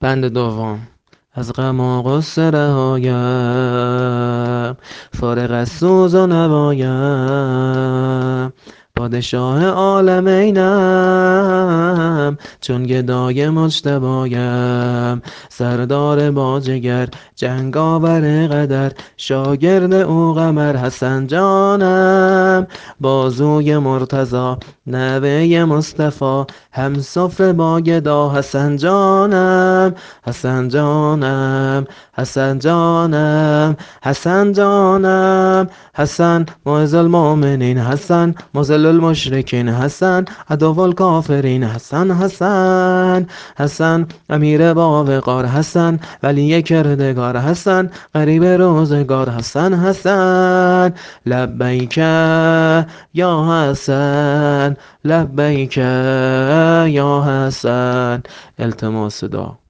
بند دوم. از غم و غصه رهایم، فارغ از سوز و نوایم. پادشاه عالم اینم، چون گدای مجتبایم. سردار با جگر، جنگاور قدر، شاگرد او قمر. حسن جانم، بازوی مرتضی، نوه مصطفی، هم سفره با گدا. حسن جانم، حسن جانم، حسن جانم، حسن جانم. حسن معز المؤمنین، حسن مذل المشرکین، حسن عدو الکافرین. حسن حسن حسن امیر باوقار، حسن ولی کردگار، حسن قریب روزگار. حسن حسن لبیک یا حسن، لبیک یا حسن. التماس دعا.